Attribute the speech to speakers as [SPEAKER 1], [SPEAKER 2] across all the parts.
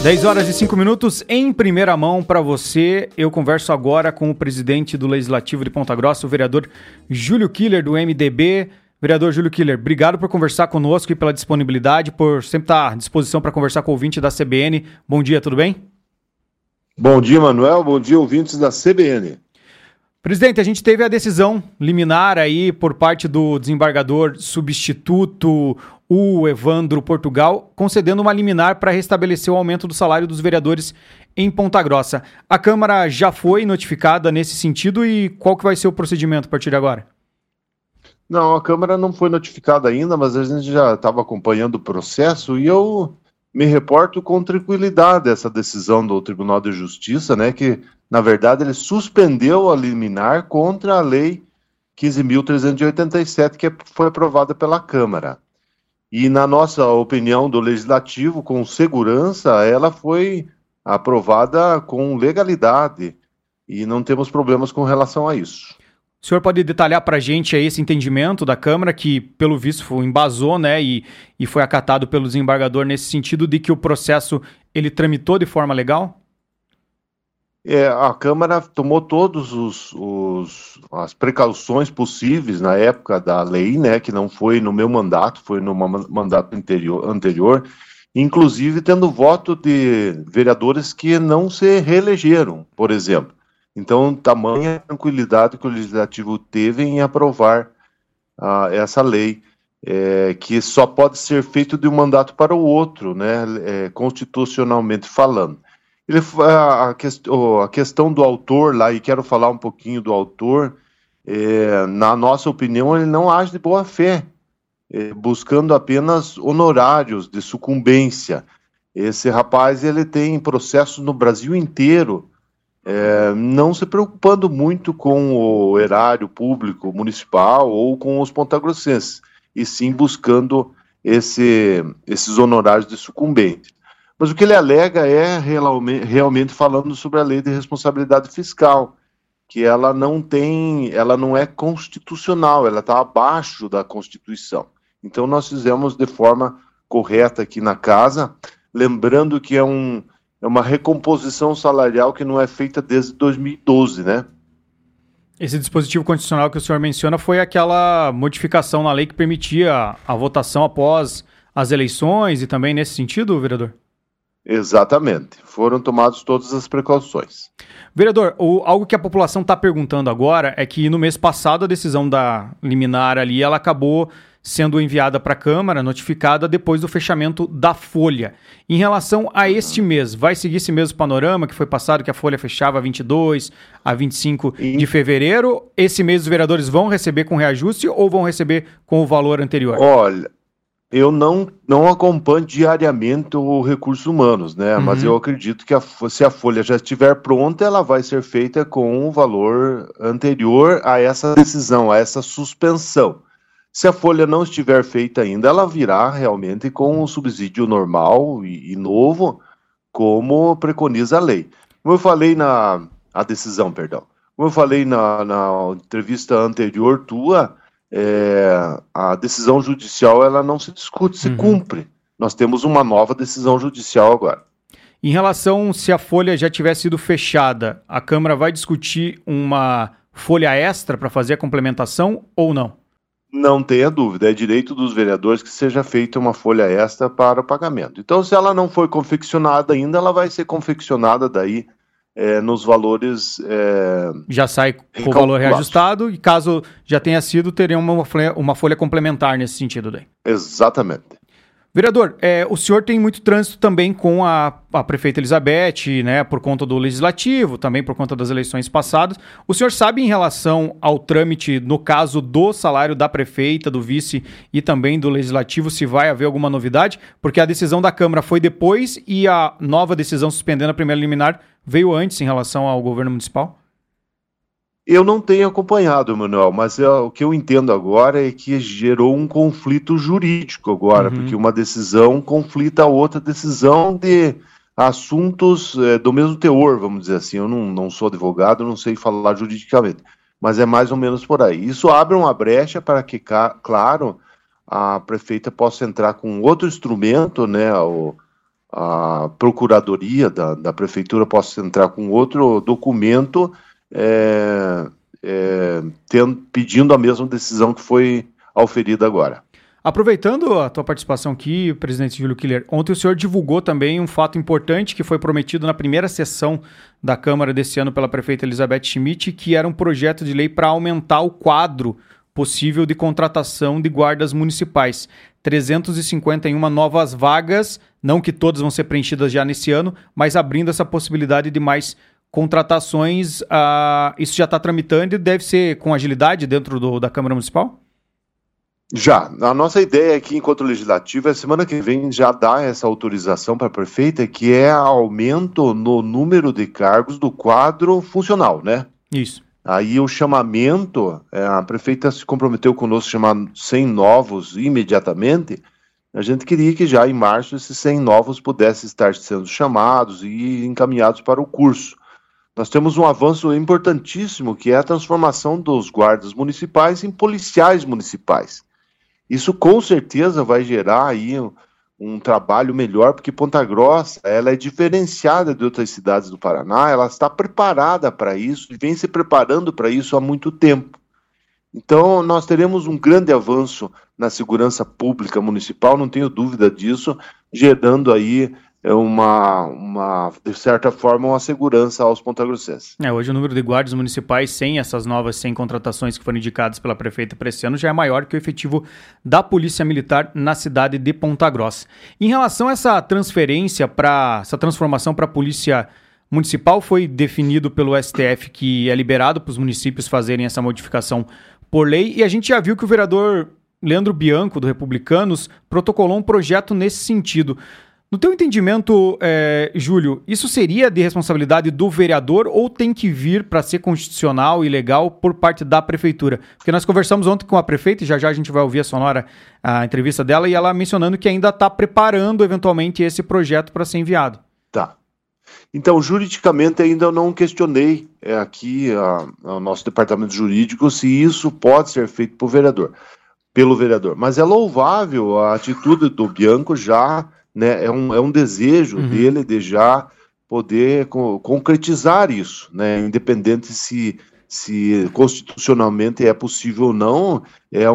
[SPEAKER 1] 10h05 em primeira mão para você. Eu converso agora com o presidente do Legislativo de Ponta Grossa, o vereador Júlio Killer, do MDB. Vereador Júlio Killer, obrigado por conversar conosco e pela disponibilidade, por sempre estar à disposição para conversar com o ouvinte da CBN. Bom dia, tudo bem?
[SPEAKER 2] Bom dia, Manuel. Bom dia, ouvintes da CBN.
[SPEAKER 1] Presidente, a gente teve a decisão liminar aí por parte do desembargador substituto, o Evandro Portugal, concedendo uma liminar para restabelecer o aumento do salário dos vereadores em Ponta Grossa. A Câmara já foi notificada nesse sentido e qual que vai ser o procedimento a partir de agora?
[SPEAKER 2] Não, a Câmara não foi notificada ainda, mas a gente já estava acompanhando o processo e eu me reporto com tranquilidade essa decisão do Tribunal de Justiça, né, que, na verdade, ele suspendeu a liminar contra a Lei 15.387, que foi aprovada pela Câmara. E, na nossa opinião do Legislativo, com segurança, ela foi aprovada com legalidade e não temos problemas com relação a isso.
[SPEAKER 1] O senhor pode detalhar para a gente aí esse entendimento da Câmara, que pelo visto embasou, né, e foi acatado pelo desembargador nesse sentido de que o processo ele tramitou de forma legal?
[SPEAKER 2] A Câmara tomou todas as precauções possíveis na época da lei, né, que não foi no meu mandato, foi no mandato anterior, inclusive tendo voto de vereadores que não se reelegeram, por exemplo. Então, tamanha tranquilidade que o Legislativo teve em aprovar essa lei, que só pode ser feito de um mandato para o outro, né, constitucionalmente falando. A questão do autor lá, e quero falar um pouquinho do autor, na nossa opinião, ele não age de boa fé, buscando apenas honorários de sucumbência. Esse rapaz, ele tem processos no Brasil inteiro, não se preocupando muito com o erário público municipal ou com os pontagrossenses, e sim buscando esses honorários de sucumbente. Mas o que ele alega é realmente falando sobre a lei de responsabilidade fiscal, que ela não é constitucional, ela está abaixo da Constituição. Então nós fizemos de forma correta aqui na casa, lembrando que é uma recomposição salarial que não é feita desde 2012, né?
[SPEAKER 1] Esse dispositivo constitucional que o senhor menciona foi aquela modificação na lei que permitia a votação após as eleições e também nesse sentido, vereador?
[SPEAKER 2] Exatamente. Foram tomadas todas as precauções.
[SPEAKER 1] Vereador, algo que a população está perguntando agora é que no mês passado a decisão da liminar ali, ela acabou sendo enviada para a Câmara, notificada depois do fechamento da Folha. Em relação a este mês, vai seguir esse mesmo panorama que foi passado, que a Folha fechava a 22 a 25 de fevereiro? Esse mês os vereadores vão receber com reajuste ou vão receber com o valor anterior?
[SPEAKER 2] Olha, eu não acompanho diariamente o Recursos Humanos, né? Mas eu acredito que se a folha já estiver pronta, ela vai ser feita com o valor anterior a essa decisão, a essa suspensão. Se a folha não estiver feita ainda, ela virá realmente com um subsídio normal e novo, como preconiza a lei. Como eu falei a decisão, perdão. Como eu falei na entrevista anterior tua, a decisão judicial ela não se discute, se cumpre. Nós temos uma nova decisão judicial agora.
[SPEAKER 1] Em relação se a folha já tiver sido fechada, a Câmara vai discutir uma folha extra para fazer a complementação ou não?
[SPEAKER 2] Não tenha dúvida, é direito dos vereadores que seja feita uma folha extra para o pagamento. Então, se ela não foi confeccionada ainda, ela vai ser confeccionada daí nos valores...
[SPEAKER 1] já sai com o valor reajustado e caso já tenha sido, teria uma folha complementar nesse sentido daí.
[SPEAKER 2] Exatamente.
[SPEAKER 1] Vereador, o senhor tem muito trânsito também com a prefeita Elizabeth, né, por conta do Legislativo, também por conta das eleições passadas. O senhor sabe em relação ao trâmite, no caso do salário da prefeita, do vice e também do Legislativo, se vai haver alguma novidade? Porque a decisão da Câmara foi depois e a nova decisão suspendendo a primeira liminar veio antes em relação ao governo municipal?
[SPEAKER 2] Eu não tenho acompanhado, Manuel, mas o que eu entendo agora é que gerou um conflito jurídico agora, porque uma decisão conflita a outra decisão de assuntos do mesmo teor, vamos dizer assim. Eu não sou advogado, não sei falar juridicamente, mas é mais ou menos por aí. Isso abre uma brecha para que, claro, a prefeita possa entrar com outro instrumento, né, procuradoria da prefeitura possa entrar com outro documento pedindo a mesma decisão que foi auferida agora.
[SPEAKER 1] Aproveitando a tua participação aqui, presidente Júlio Killer, ontem o senhor divulgou também um fato importante que foi prometido na primeira sessão da Câmara desse ano pela prefeita Elizabeth Schmidt, que era um projeto de lei para aumentar o quadro possível de contratação de guardas municipais. 351 novas vagas, não que todas vão ser preenchidas já nesse ano, mas abrindo essa possibilidade de mais contratações. Isso já está tramitando e deve ser com agilidade dentro da Câmara Municipal?
[SPEAKER 2] Já. A nossa ideia aqui, enquanto legislativo, é semana que vem já dar essa autorização para a prefeita, que é aumento no número de cargos do quadro funcional, né?
[SPEAKER 1] Isso.
[SPEAKER 2] Aí o chamamento, a prefeita se comprometeu conosco a chamar 100 novos imediatamente. A gente queria que já em março esses 100 novos pudessem estar sendo chamados e encaminhados para o curso. Nós temos um avanço importantíssimo, que é a transformação dos guardas municipais em policiais municipais. Isso com certeza vai gerar aí um trabalho melhor, porque Ponta Grossa ela é diferenciada de outras cidades do Paraná, ela está preparada para isso e vem se preparando para isso há muito tempo. Então nós teremos um grande avanço na segurança pública municipal, não tenho dúvida disso, gerando aí de certa forma, uma segurança aos pontagrossenses.
[SPEAKER 1] Hoje o número de guardas municipais, sem essas novas 100 contratações que foram indicadas pela prefeita para esse ano, já é maior que o efetivo da Polícia Militar na cidade de Ponta Grossa. Em relação a essa transferência, essa transformação para a Polícia Municipal, foi definido pelo STF que é liberado para os municípios fazerem essa modificação por lei, e a gente já viu que o vereador Leandro Bianco, do Republicanos, protocolou um projeto nesse sentido. No teu entendimento, Júlio, isso seria de responsabilidade do vereador ou tem que vir para ser constitucional e legal por parte da prefeitura? Porque nós conversamos ontem com a prefeita e já a gente vai ouvir a entrevista dela, e ela mencionando que ainda está preparando eventualmente esse projeto para ser enviado.
[SPEAKER 2] Tá. Então, juridicamente ainda eu não questionei aqui ao nosso departamento jurídico se isso pode ser feito pelo vereador. Mas é louvável a atitude do Bianco já... Né, é um desejo dele de já poder concretizar isso, né, independente se constitucionalmente é possível ou não, é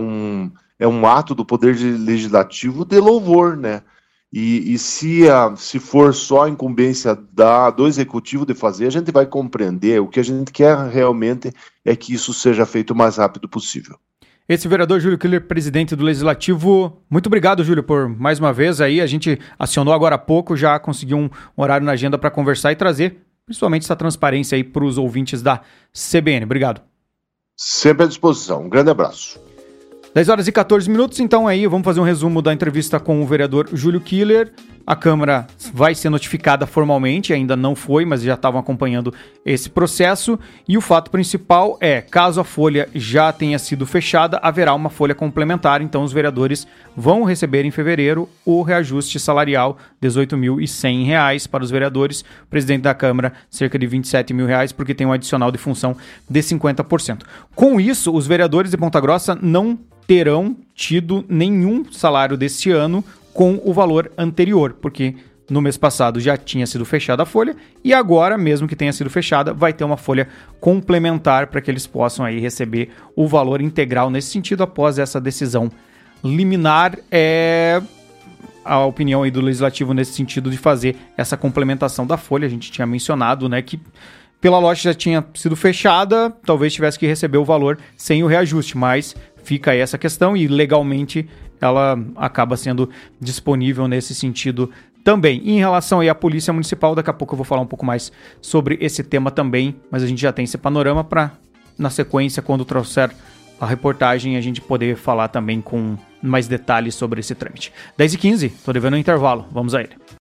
[SPEAKER 2] um ato do Poder Legislativo de louvor, né, e se for só a incumbência do Executivo de fazer, a gente vai compreender. O que a gente quer realmente é que isso seja feito o mais rápido possível.
[SPEAKER 1] Esse vereador Júlio Killer, presidente do Legislativo. Muito obrigado, Júlio, por mais uma vez aí. A gente acionou agora há pouco, já conseguiu um horário na agenda para conversar e trazer, principalmente, essa transparência aí para os ouvintes da CBN. Obrigado.
[SPEAKER 2] Sempre à disposição. Um grande abraço.
[SPEAKER 1] 10 horas e 14 minutos, então aí vamos fazer um resumo da entrevista com o vereador Júlio Killer. A Câmara vai ser notificada formalmente, ainda não foi, mas já estavam acompanhando esse processo. E o fato principal é, caso a folha já tenha sido fechada, haverá uma folha complementar. Então os vereadores vão receber em fevereiro o reajuste salarial, R$ 18.100 para os vereadores. O presidente da Câmara, cerca de R$ 27 mil, porque tem um adicional de função de 50%. Com isso, os vereadores de Ponta Grossa não terão tido nenhum salário deste ano com o valor anterior, porque no mês passado já tinha sido fechada a folha e agora, mesmo que tenha sido fechada, vai ter uma folha complementar para que eles possam aí receber o valor integral nesse sentido após essa decisão liminar. A opinião aí do Legislativo nesse sentido de fazer essa complementação da folha. A gente tinha mencionado, né, que pela lógica já tinha sido fechada, talvez tivesse que receber o valor sem o reajuste, mas fica aí essa questão e legalmente ela acaba sendo disponível nesse sentido também. E em relação aí à Polícia Municipal, daqui a pouco eu vou falar um pouco mais sobre esse tema também, mas a gente já tem esse panorama para, na sequência, quando trouxer a reportagem, a gente poder falar também com mais detalhes sobre esse trâmite. 10h15, tô devendo um intervalo, vamos a ele.